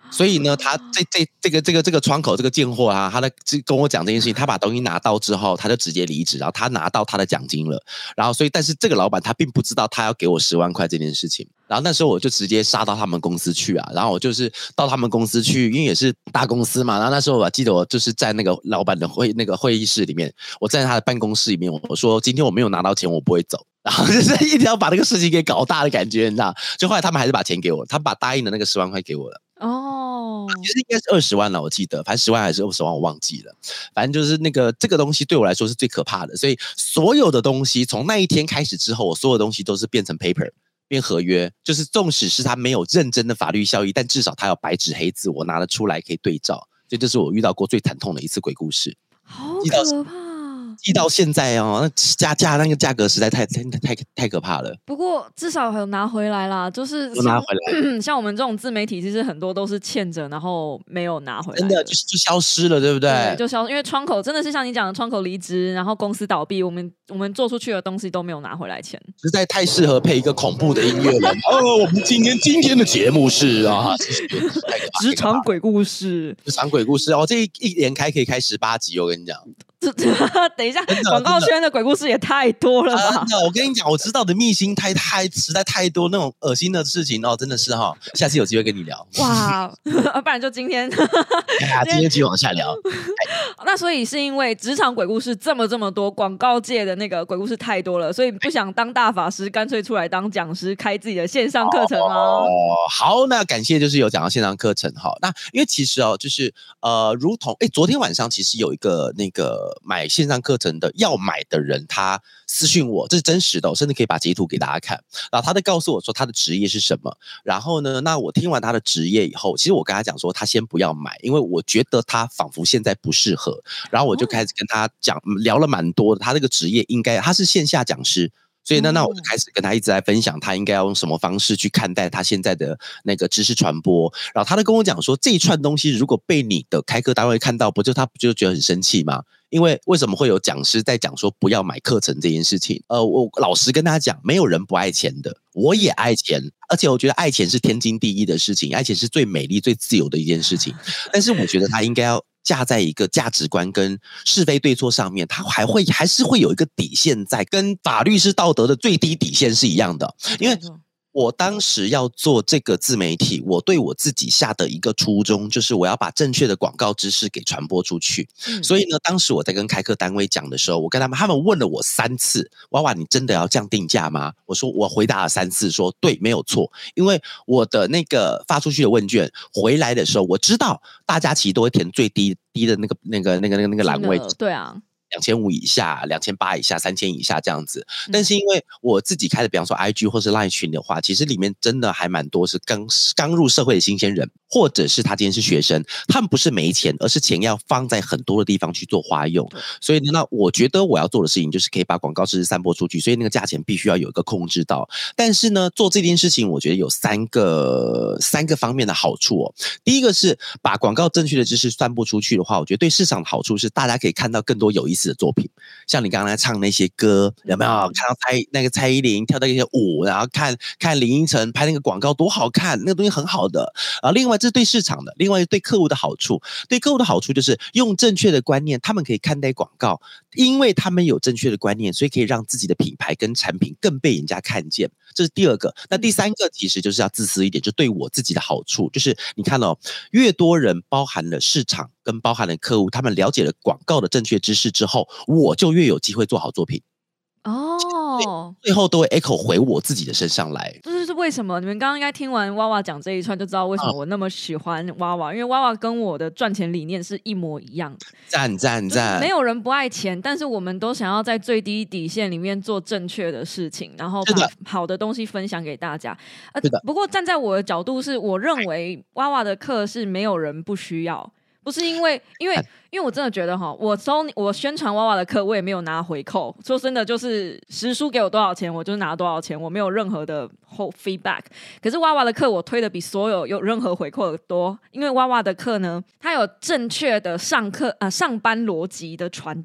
所以呢，他这个窗口这个贱货啊，他跟我讲这件事情，他把东西拿到之后，他就直接离职，然后他拿到他的奖金了，然后所以但是这个老板他并不知道他要给我10万块这件事情，然后那时候我就直接杀到他们公司去啊，然后我就是到他们公司去，因为也是大公司嘛，然后那时候我记得我就是在那个老板的会议室里面，我站在他的办公室里面，我说今天我没有拿到钱，我不会走。然后就是一定要把那个事情给搞大的感觉，你知道？就后来他们还是把钱给我，他们把答应的那个10万块给我了。其实应该是20万了，我记得，反正10万还是20万我忘记了。反正就是这个东西对我来说是最可怕的，所以所有的东西从那一天开始之后，我所有的东西都是变成 paper。变合约，就是纵使是他没有认真的法律效益，但至少他有白纸黑字，我拿得出来可以对照。所以这是我遇到过最惨痛的一次鬼故事。 好可怕！ 记到现在哦，那个价格实在太可怕了。 不过至少有拿回来啦，就是有拿回来。 像我们这种自媒体，其实很多都是欠着，然后没有拿回来， 真的就消失了，对不对？ 对，就因为窗口真的是像你讲的，窗口离职，然后公司倒闭，我们做出去的东西都没有拿回来钱， 实在太适合配一个恐怖的音乐了。我们今天的节目是啊， 职场鬼故事， 职场鬼故事哦，这一连开可以开18集，我跟你讲。 等一下，广告圈的鬼故事也太多了吧？ 真的，我跟你讲，我知道的秘辛实在太多那种恶心的事情哦，真的是哈，下次有机会跟你聊。 哇，不然就今天， 今天继续往下聊。 那所以是因为职场鬼故事这么多，广告界的那个鬼故事太多了，所以不想当大法师，干脆出来当讲师，开自己的线上课程吗？ 好，那感谢就是有讲到线上课程哈。那因为其实哦，就是如同昨天晚上其实有一个那个买线上课程的要买的人，他私讯我，这是真实的，我甚至可以把截图给大家看。然后他在告诉我说他的职业是什么。然后呢，那我听完他的职业以后，其实我跟他讲说，他先不要买，因为我觉得他仿佛现在不适合。然后我就开始跟他讲，聊了蛮多的。他这个职业他是线下讲师。所以呢，那我就开始跟他一直在分享，他应该要用什么方式去看待他现在的那个知识传播。然后他就跟我讲说，这一串东西如果被你的开课单位看到，他不就觉得很生气吗？因为为什么会有讲师在讲说不要买课程这件事情？我老实跟他讲，没有人不爱钱的，我也爱钱，而且我觉得爱钱是天经地义的事情，爱钱是最美丽、最自由的一件事情。但是我觉得他应该要架在一个价值观跟是非对错上面，它还是会有一个底线在，跟法律是道德的最低底线是一样的。因为我当时要做这个自媒体，我对我自己下的一个初衷就是我要把正确的广告知识给传播出去。所以呢，当时我在跟开课单位讲的时候，我跟他们问了我3次，娃娃你真的要这样定价吗？我说我回答了3次说对，没有错。因为我的那个发出去的问卷回来的时候，我知道大家其实都会填最低的那个栏位。 对啊。 2500以下、2800以下、3000以下这样子。但是因为我自己开的，比方说 IG 或是 LINE 群的话，其实里面真的还蛮多是刚入社会的新鲜人，或者是他今天是学生，他们不是没钱，而是钱要放在很多的地方去做花用。所以呢，那我觉得我要做的事情就是可以把广告知识散播出去，所以那个价钱必须要有一个控制到。但是呢，做这件事情我觉得有三个方面的好处哦。第一个是把广告正确的知识散播出去的话，我觉得对市场的好处是大家可以看到更多有意思的作品，像你刚刚在唱那些歌，有没有看到蔡依林跳的一些舞，然后看林依晨拍那个广告多好看，那个东西很好的。然后另外这是对市场的，另外对客户的好处，对客户的好处就是用正确的观念，他们可以看待广告，因为他们有正确的观念，所以可以让自己的品牌跟产品更被人家看见。这是第二个。那第三个其实就是要自私一点，就对我自己的好处，就是你看哦，越多人包含了市场跟包含了客户，他们了解了广告的正确知识之后，我就越有机会做好作品。最后都会 echo 回我自己的身上来。 这就是为什么你们刚刚应该听完娃娃讲这一串就知道为什么我那么喜欢娃娃，因为娃娃跟我的赚钱理念是一模一样的。赞！没有人不爱钱，但是我们都想要在最低底线里面做正确的事情，然后把好的东西分享给大家。不过站在我的角度是，我认为娃娃的课是没有人不需要。不是因为我真的觉得我宣传娃娃的课，我也没有拿回扣。说真的，就是时书给我多少钱，我就拿多少钱，我没有任何的后 feedback。可是娃娃的课，我推的比所有任何回扣的多，因为娃娃的课呢，它有正确的上班逻辑的传递。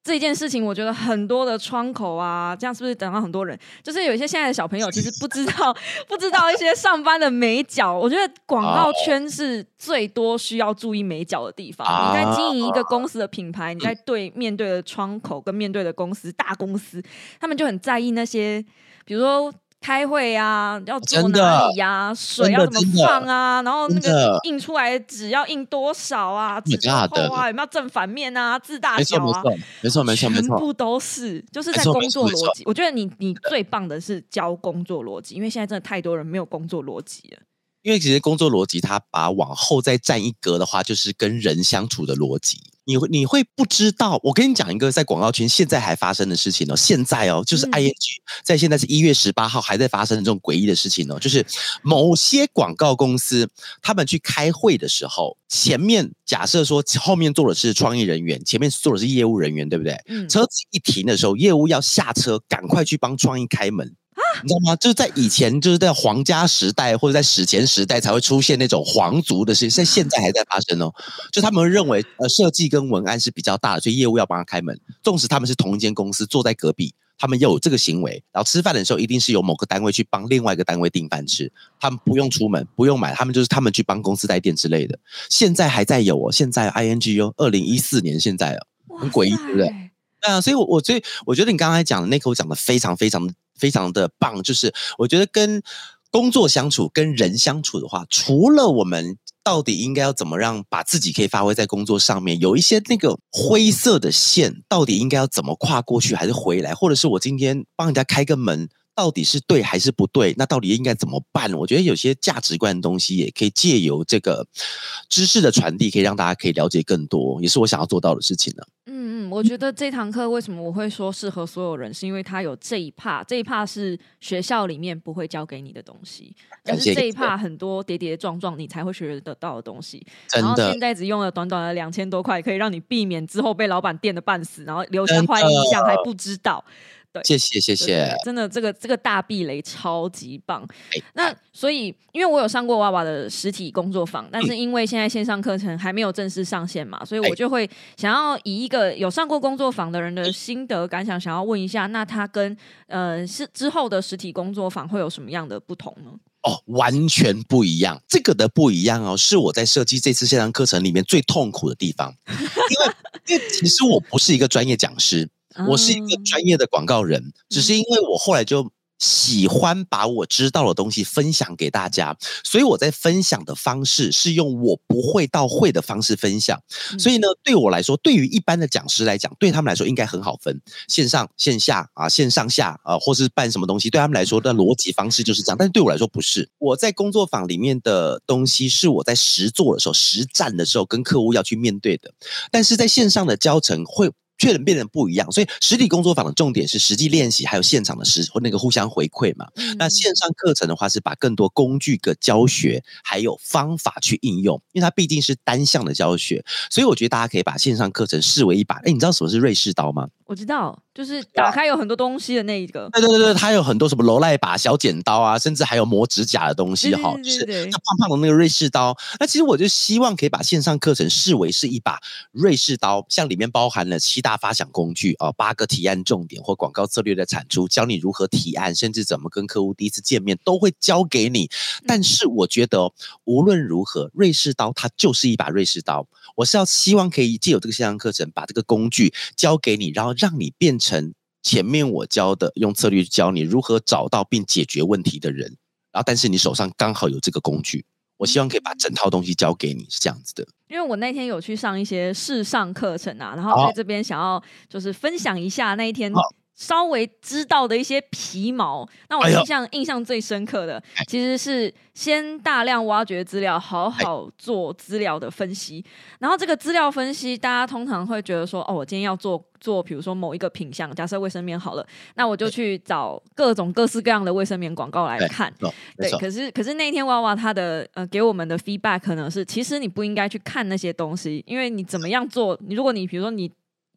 这件事情，我觉得很多的窗口啊，这样是不是等到很多人？就是有一些现在的小朋友其实不知道不知道一些上班的眉角。我觉得广告圈是最多需要注意眉角的地方。你在经营一个公司的品牌，你在面对的窗口跟面对的公司大公司，他们就很在意那些，比如说开会啊，要坐哪里啊，水要怎么放啊，然后那个印出来的纸要印多少啊，纸多厚啊，有没有正反面啊，字大小啊， 没错， 全部都是，就是在工作逻辑。我觉得你最棒的是教工作逻辑，因为现在真的太多人没有工作逻辑了。 因为其实工作逻辑，它把往后再站一格的话，就是跟人相处的逻辑。你会不知道，我跟你讲一个在广告圈现在还发生的事情哦。现在哦，就是 ING 在现在是1月18号还在发生的这种诡异的事情哦，就是某些广告公司他们去开会的时候，前面假设说后面坐的是创意人员，前面坐的是业务人员，对不对？车子一停的时候，业务要下车，赶快去帮创意开门。你知道吗？就是在以前，就是在皇家时代或者在史前时代才会出现那种皇族的事情，在现在还在发生哦。就他们认为，设计跟文案是比较大的，所以业务要帮他开门。纵使他们是同一间公司，坐在隔壁，他们又有这个行为。然后吃饭的时候，一定是由某个单位去帮另外一个单位订饭吃，他们不用出门，不用买，他们去帮公司带电之类的。现在还在有哦，现在 ING 哦，2014年现在哦，很诡异，对不对？所以我觉得你刚才讲的那口讲的非常的棒，就是我觉得跟工作相处、跟人相处的话，除了我们到底应该要怎么让把自己可以发挥在工作上面，有一些那个灰色的线，到底应该要怎么跨过去，还是回来，或者是我今天帮人家开个门，到底是对还是不对？那到底应该怎么办？我觉得有些价值观的东西也可以借由这个知识的传递，可以让大家可以了解更多，也是我想要做到的事情呢。 我觉得这堂课为什么我会说适合所有人，是因为它有这一 part 是学校里面不会教给你的东西，但是这一 part 很多跌跌撞撞你才会学得到的东西。然后现在只用了短短的2000多块，可以让你避免之后被老板电得半死，然后留下坏印象还不知道。 谢谢， 真的这个大避雷超级棒。那所以因为我有上过娃娃的实体工作坊，但是因为现在线上课程还没有正式上线嘛，所以我就会想要以一个有上过工作坊的人的心得感想，想要问一下，那他跟是之后的实体工作坊会有什么样的不同呢？ 完全不一样。这个的不一样哦，是我在设计这次线上课程里面最痛苦的地方，因为其实我不是一个专业讲师。我是一个专业的广告人，只是因为我后来就喜欢把我知道的东西分享给大家，所以我在分享的方式是用我不会到会的方式分享。所以呢，对我来说，对于一般的讲师来讲，对他们来说应该很好分，线上线下啊，线上下或是办什么东西，对他们来说的逻辑方式就是这样，但是对我来说不是。我在工作坊里面的东西是我在实做的时候、实战的时候跟客户要去面对的，但是在线上的教程会确实变得不一样，所以实体工作坊的重点是实际练习，还有现场的那个互相回馈嘛。那线上课程的话，是把更多工具的教学还有方法去应用，因为它毕竟是单向的教学，所以我觉得大家可以把线上课程视为一把。你知道什么是瑞士刀吗？ 我知道，就是打开有很多东西的那一个。 对，它有很多什么柔赖把、小剪刀啊，甚至还有磨指甲的东西哈，就是那胖胖的那个瑞士刀。那其实我就希望可以把线上课程视为是一把瑞士刀，像里面包含了7大发想工具8个提案重点或广告策略的产出，教你如何提案，甚至怎么跟客户第一次见面都会教给你。但是我觉得无论如何，瑞士刀它就是一把瑞士刀。我是要希望可以借由这个线上课程，把这个工具教给你，然后让你变成前面我教的用策略教你如何找到并解决问题的人，然后但是你手上刚好有这个工具，我希望可以把整套东西交给你，是这样子的。 因为我那天有去上一些视上课程啊，然后在这边想要就是分享一下那一天稍微知道的一些皮毛。那我印象最深刻的其实是先大量挖掘资料，好好做资料的分析。然后这个资料分析，大家通常会觉得说，我今天要做比如说某一个品项，假设卫生棉好了，那我就去找各种各式各样的卫生棉广告来看。对，可是那天娃娃他的给我们的 feedback 可能是，其实你不应该去看那些东西，因为你怎么样做，如果你比如说你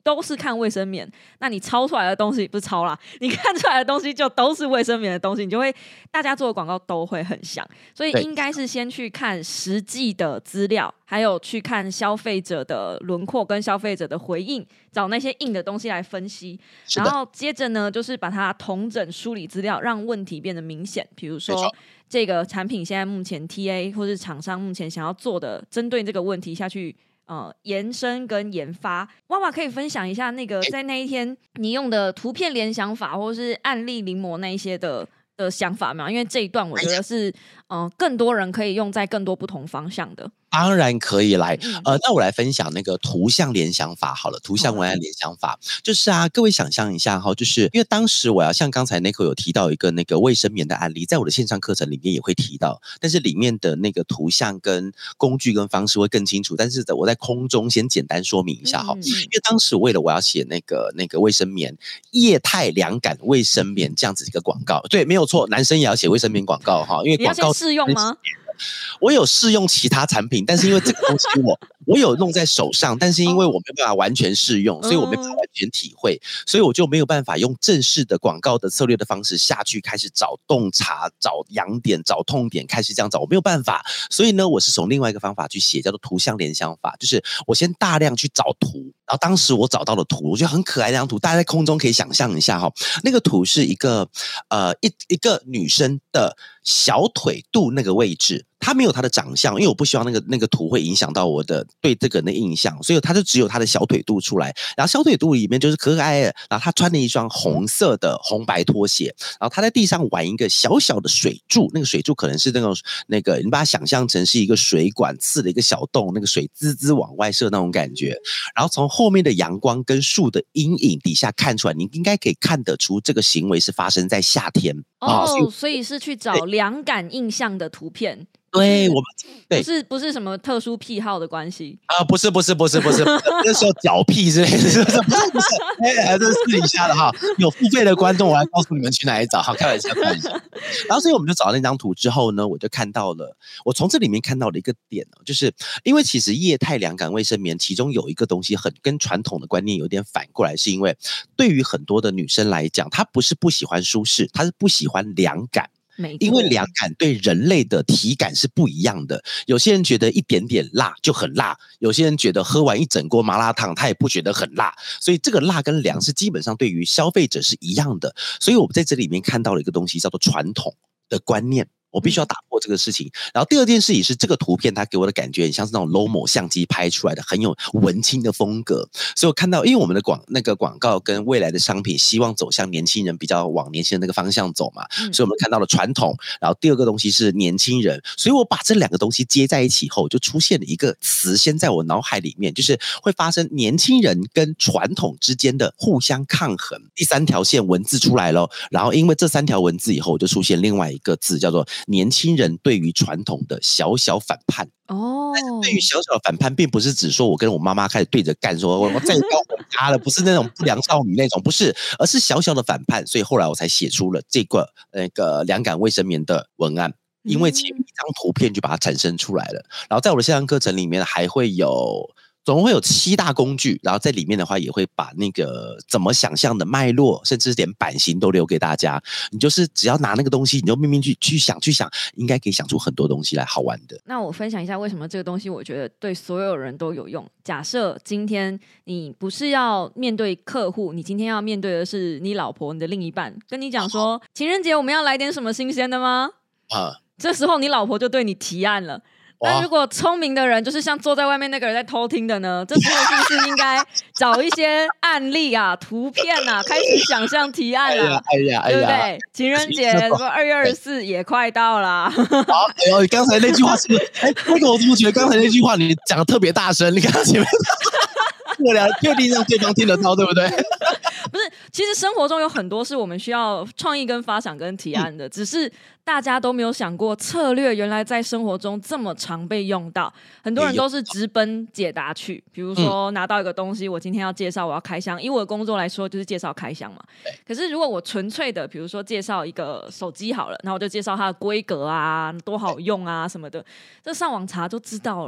都是看卫生棉，那你抄出来的东西不是抄啦，你看出来的东西就都是卫生棉的东西，你就会大家做的广告都会很像，所以应该是先去看实际的资料，还有去看消费者的轮廓跟消费者的回应，找那些硬的东西来分析，然后接着呢就是把它统整梳理资料，让问题变得明显。比如说这个产品现在目前 TA 或是厂商目前想要做的，针对这个问题下去延伸跟研发。娃娃可以分享一下那个在那一天你用的图片联想法或是案例临摹那一些的想法吗？因为这一段我觉得是更多人可以用在更多不同方向的。 当然可以来，那我来分享那个图像联想法好了，图像文案联想法，就是啊，各位想象一下哈，就是因为当时我要像刚才 Nico 有提到一个那个卫生棉的案例，在我的线上课程里面也会提到，但是里面的那个图像跟工具跟方式会更清楚，但是我在空中先简单说明一下哈，因为当时为了我要写那个卫生棉液态凉感卫生棉这样子一个广告，对，没有错，男生也要写卫生棉广告哈，因为广告你要先试用吗？ 我有试用其他产品，但是因为这个东西我有弄在手上，但是因为我没有办法完全试用，所以我没有办法完全体会，所以我就没有办法用正式的广告的策略的方式下去开始找洞察、找痒点、找痛点，开始这样找，我没有办法。所以呢，我是从另外一个方法去写，叫做图像联想法，就是我先大量去找图，然后当时我找到了图，我觉得很可爱的那张图，大家在空中可以想象一下哈，那个图是一个一个女生的小腿肚那个位置。他没有他的长相，因为我不希望那个图会影响到我的对这个人的印象，所以他就只有他的小腿肚出来，然后小腿肚里面就是可可爱爱的，然后他穿了一双红色的红白拖鞋，然后他在地上玩一个小小的水柱，那个水柱可能是那个你把它想象成是一个水管刺了一个小洞，那个水滋滋往外射那种感觉，然后从后面的阳光跟树的阴影底下看出来，你应该可以看得出这个行为是发生在夏天所以是去找凉感印象的图片。 对，我们对不是什么特殊癖好的关系啊，不是，那时候脚癖之类的，不是，这是私底下的哈。有付费的观众，我来告诉你们去哪里找，好，开玩笑。然后，所以我们就找到那张图之后呢，我就看到了，我从这里面看到了一个点，就是因为其实液态凉感卫生棉，其中有一个东西很跟传统的观念有点反过来，是因为对于很多的女生来讲，她不是不喜欢舒适，她是不喜欢凉感。因为凉感对人类的体感是不一样的，有些人觉得一点点辣就很辣，有些人觉得喝完一整锅麻辣烫他也不觉得很辣，所以这个辣跟凉是基本上对于消费者是一样的，所以我们在这里面看到了一个东西叫做传统的观念，我必须要打破这个事情。然后第二件事情是，这个图片它给我的感觉很像是那种 Lomo 相机拍出来的，很有文青的风格。所以我看到，因为我们的广告跟未来的商品希望走向年轻人，比较往年轻人那个方向走嘛，所以我们看到了传统。然后第二个东西是年轻人，所以我把这两个东西接在一起后，就出现了一个词，先在我脑海里面，就是会发生年轻人跟传统之间的互相抗衡。第三条线文字出来了，然后因为这三条文字以后，就出现另外一个字，叫做年轻人对于传统的小小反叛。但是对于小小的反叛，并不是指说我跟我妈妈开始对着干，说我再也不要回家了，不是那种不良少女那种，不是，而是小小的反叛。所以后来我才写出了这个凉感卫生棉的文案，因为前面一张图片就把它产生出来了。然后在我的线上课程里面还会有。总共会有7大工具，然后在里面的话也会把那个怎么想象的脉络，甚至连版型都留给大家。你就是只要拿那个东西，你就明明去想，应该可以想出很多东西来好玩的。 那我分享一下为什么这个东西我觉得对所有人都有用。假设今天你不是要面对客户，你今天要面对的是你老婆、你的另一半，跟你讲说情人节我们要来点什么新鲜的吗？这时候你老婆就对你提案了。但如果聪明的人，就是像坐在外面那个人在偷听的呢，这时候是不是应该找一些案例啊、图片啊，开始想象提案了？对不对？情人节2月24也快到了。 刚才那句话是不是？那个我怎么觉得刚才那句话你讲的特别大声？你看前面。我俩确定让对方听得到，对不对？ 不是，其实生活中有很多是我们需要创意跟发想跟提案的，只是大家都没有想过策略原来在生活中这么常被用到。很多人都是直奔解答去，比如说拿到一个东西，我今天要介绍，我要开箱，以我的工作来说就是介绍开箱嘛。可是如果我纯粹的，比如说介绍一个手机好了，然后我就介绍它的规格啊，多好用啊什么的，这上网查就知道了。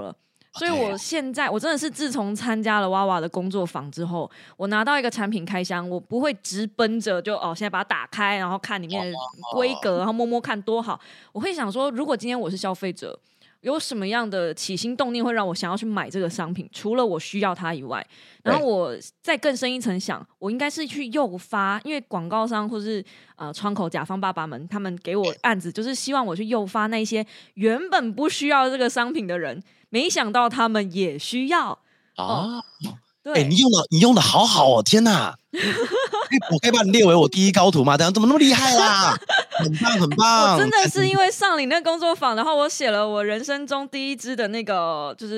所以我现在我真的是自从参加了娃娃的工作坊之后，我拿到一个产品开箱，我不会直奔着就现在把它打开，然后看里面的规格，然后摸摸看多好。我会想说，如果今天我是消费者，有什么样的起心动念会让我想要去买这个商品？除了我需要它以外，然后我再更深一层想，我应该是去诱发，因为广告商或是窗口甲方爸爸们，他们给我案子，就是希望我去诱发那些原本不需要这个商品的人，没想到他们也需要啊。 对， 你用的好好哦，天哪！我可以把你列为我第一高徒吗？怎么那么厉害啦？很棒，很棒！ 我真的是因为上你那工作坊，然后我写了我人生中第一支的那个就是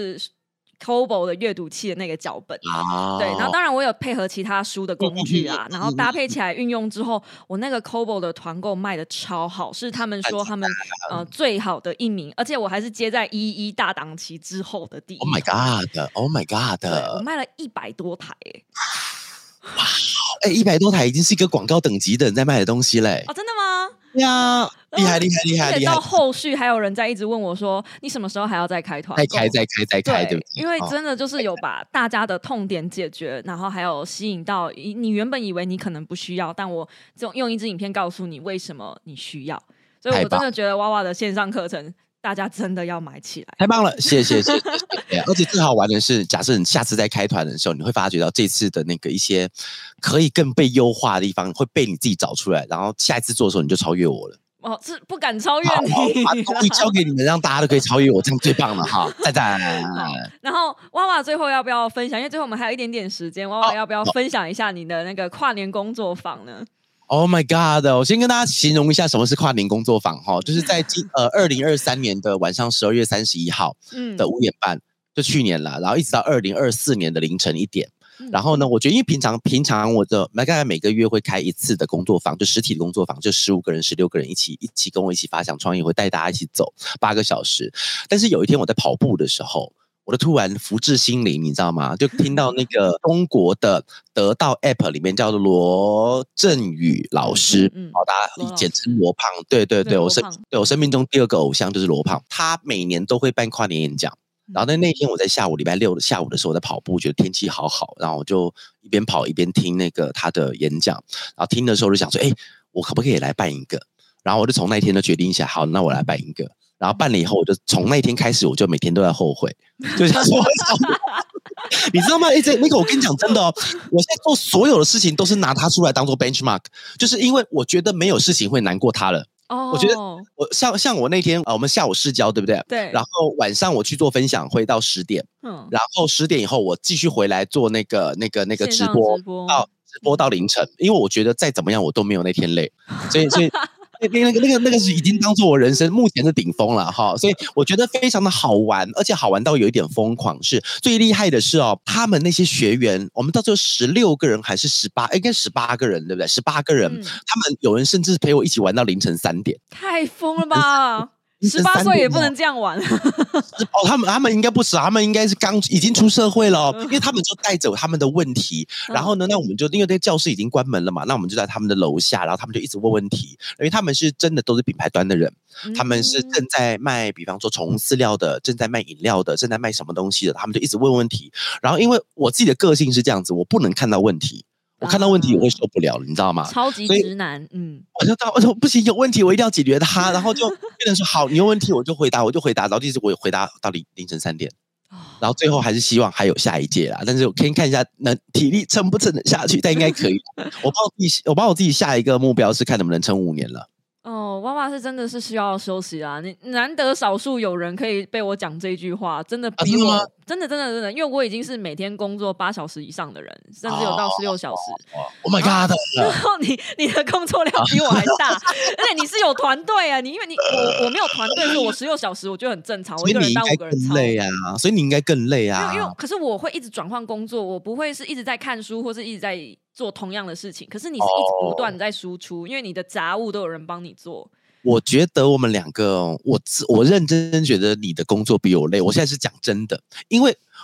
Kobo 的阅读器的那个脚本，对，然后当然我有配合其他书的工具啊，然后搭配起来运用之后，我那个 Kobo 的团购卖的超好，是他们说他们最好的一名，而且我还是接在11大档期之后的第一。 Oh my god！Oh my god！ 对，我卖了100多台哇，100多台已经是一个广告等级的人在卖的东西嘞！ 真的吗？ 对啊，厉害！ 而且到后续还有人在一直问我说，你什么时候还要再开团购？ 再开，对不对？ 因为真的就是有把大家的痛点解决，然后还有吸引到你原本以为你可能不需要，但我用一支影片告诉你为什么你需要，所以我真的觉得娃娃的线上课程大家真的要买起来。 太棒了，谢谢。而且最好玩的是，假设你下次再开团的时候，你会发觉到这次的那个一些可以更被优化的地方会被你自己找出来，然后下一次做的时候你就超越我了。 是不敢超越你， 把功力交给你们，让大家都可以超越我，这样最棒了哈！赞。 然后娃娃最后要不要分享？因为最后我们还有一点点时间，娃娃要不要分享一下你的那个跨年工作坊呢 ？Oh my god！ 我先跟大家形容一下什么是跨年工作坊哈，就是在2023年的晚上12月31号的5点半，就去年了，然后一直到2024年的凌晨1点。然后呢，我觉得因为平常我的大概每个月会开一次的工作坊，就实体的工作坊，就15个人、16个人一起跟我一起发想创意，会带大家一起走8个小时。但是有一天我在跑步的时候，我就突然福至心灵，你知道吗？就听到那个中国的得到 App 里面叫做罗振宇老师，大家简称罗胖。对，我生命中第2个偶像就是罗胖，他每年都会办跨年演讲。然后那天我在礼拜6的下午的时候我在跑步，觉得天气好好，然后我就一边跑一边听那个他的演讲，然后听的时候就想说，我可不可以来办一个？然后我就从那天就决定一下，好，那我来办一个。然后办了以后，我就从那天开始，我就每天都在后悔，就想说，你知道吗？那个我跟你讲真的哦，我现在做所有的事情都是拿它出来当做 benchmark， 就是因为我觉得没有事情会难过它了。我觉得像我那天我们下午试教对不对？ 对。 然后晚上我去做分享会到10点，然后10点以后我继续回来做那个直播到凌晨，因为我觉得再怎么样我都没有那天累，所以那个是已经当做我人生目前的顶峰了哈，所以我觉得非常的好玩，而且好玩到有一点疯狂。是最厉害的是他们那些学员，我们到最后16个人还是18，应该18个人对不对？18个人，他们有人甚至陪我一起玩到凌晨3点， 太疯了吧！18岁也不能这样玩他们应该不是，他们应该是已经出社会了因为他们就带着他们的问题，然后呢，那我们就因为这教室已经关门了嘛，那我们就在他们的楼下，然后他们就一直问问题，因为他们是真的都是品牌端的人，他们是正在卖，比方说宠物饲料的，正在卖饮料的，正在卖什么东西的，他们就一直问问题。然后因为我自己的个性是这样子，我不能看到问题。我看到问题我会受不了了，你知道吗？ 超级直男， 我说不行，有问题我一定要解决它，然后就变成说好，你有问题我就回答，然后一直我回答到凌晨3点，然后最后还是希望还有下一届啦，但是我可以看一下体力撑不撑得下去，但应该可以。我把我自己下一个目标是看能不能撑5年了。 娃娃是真的是需要休息啊！你难得少数有人可以被我讲这句话，真的比我真的，因为我已经是每天工作8小时以上的人，甚至有到16小时。 Oh my god！ 然后你的工作量比我还大，而且你是有团队啊！因为我没有团队，所以我16小时我觉得很正常，我一个人当5个人操。 所以你应该更累啊！ 因为可是我会一直转换工作，我不会是一直在看书或是一直在做同样的事情，可是你是一直不断在输出，因为你的杂物都有人帮你做。 我觉得我们两个，我认真觉得你的工作比我累。我现在是讲真的，因为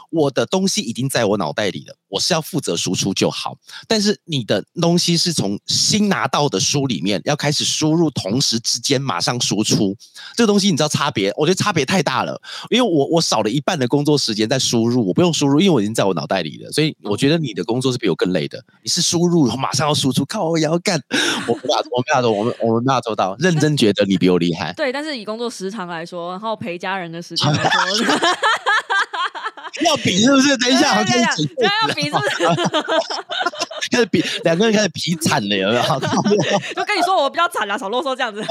我的东西已经在我脑袋里了，我是要负责输出就好。但是你的东西是从新拿到的书里面要开始输入，同时之间马上输出，这个东西你知道差别？我觉得差别太大了，因为我少了一半的工作时间在输入，我不用输入，因为我已经在我脑袋里了。所以我觉得你的工作是比我更累的，你是输入马上要输出，靠我也要干，我没办法做到。认真觉得你比我厉害。 对，但是以工作时长来说，然后陪家人的时间来说。 要比是不是？等一下，我跟你讲， 要比是不是？ 开始比，两个人开始比惨了，有没有？ 就跟你说我比较惨啦，少啰嗦这样子。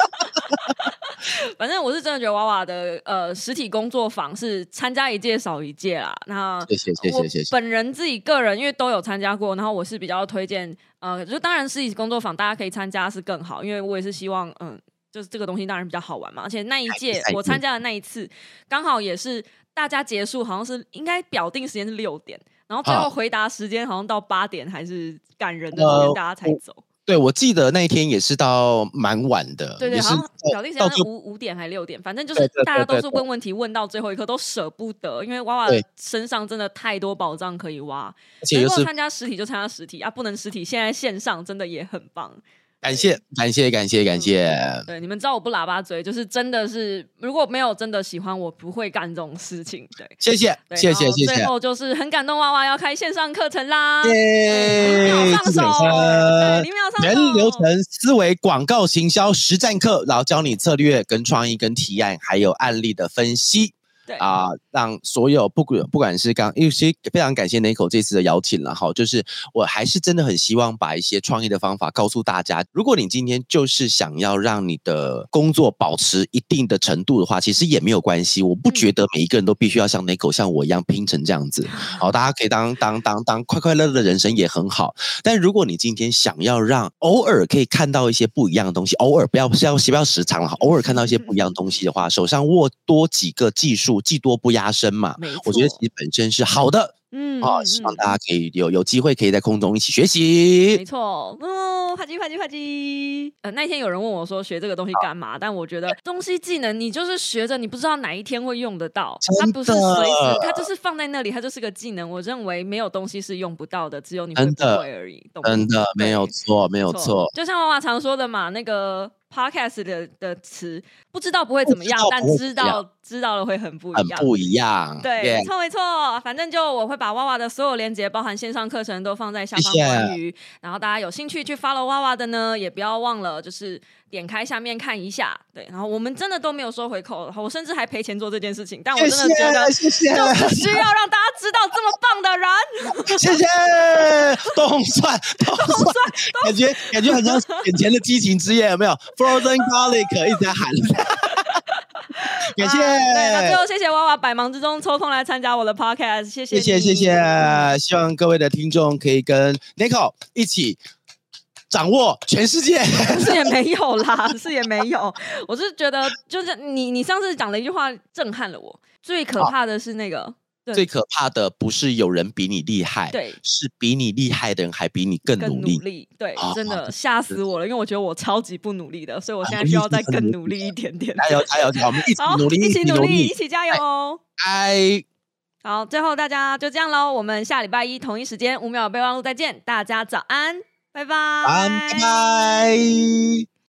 反正我是真的觉得娃娃的实体工作坊是参加一届少一届啦。那谢谢。 本人自己个人因为都有参加过，然后我是比较推荐就当然实体工作坊大家可以参加是更好，因为我也是希望就是这个东西当然比较好玩嘛。而且那一届我参加的那一次刚好也是大家结束好像是应该表定时间是6点，然后最后回答时间好像到8点还是赶人的时间大家才走。 对，我记得那一天也是到蛮晚的， 对，好像表定时间是5点还6点，反正就是大家都是问问题问到最后一刻都舍不得，因为娃娃身上真的太多宝藏可以挖，能够参加实体就参加实体啊，不能实体现在线上真的也很棒。 感谢。 对，你们知道我不喇叭嘴，就是真的是如果没有真的喜欢，我不会干这种事情。对，谢谢。最后就是很感动，娃娃要开线上课程啦，0秒上手，0秒上手， 人流程思维广告行销实战课，然后教你策略跟创意跟提案，还有案例的分析。让所有不管是因为非常感谢 Nico 这次的邀请了哈，就是我还是真的很希望把一些创意的方法告诉大家。如果你今天就是想要让你的工作保持一定的程度的话，其实也没有关系。我不觉得每一个人都必须要像 Nico 像我一样拼成这样子，好，大家可以当快快乐乐的人生也很好。但如果你今天想要让偶尔可以看到一些不一样的东西，偶尔不要时常了，偶尔看到一些不一样的东西的话，手上握多几个技术。技多不压身嘛，我觉得其实本身是好的。希望大家可以有机会可以在空中一起学习。 没错，啪叽。那天有人问我说学这个东西干嘛？但我觉得东西技能你就是学着，你不知道哪一天会用得到，它不是随时，它就是放在那里，它就是个技能。我认为没有东西是用不到的，只有你会不会而已。 真的没有错。 就像娃娃常说的嘛，那个 podcast 的词，不知道不会怎么样，但知道了会很不一样。对，没错。反正就我会把娃娃的所有连结，包含线上课程都放在下方关于，然后大家有兴趣去 follow 娃娃的呢，也不要忘了就是点开下面看一下。对，然后我们真的都没有收回扣，我甚至还赔钱做这件事情，但我真的觉得就是需要让大家知道这么棒的人。 谢谢，动算，感觉很像眼前的激情之夜，有没有 ？Frozen Garlic 一直在喊。感谢。 对，那最后谢谢娃娃百忙之中抽空来参加我的 podcast， 谢谢。 希望各位的听众可以跟 Nico 一起掌握全世界。 是也没有啦，是也没有。我是觉得，就是你上次讲了一句话震撼了我。最可怕的是那个。 最可怕的不是有人比你厉害， 对， 是比你厉害的人还比你更努力。 对，真的吓死我了，因为我觉得我超级不努力的，所以我现在需要再更努力一点点。 加油！我们一起努力， 一起加油哦！好，最后大家就这样咯，我们下礼拜一同一时间5秒备忘录再见，大家早安，拜拜， 拜拜。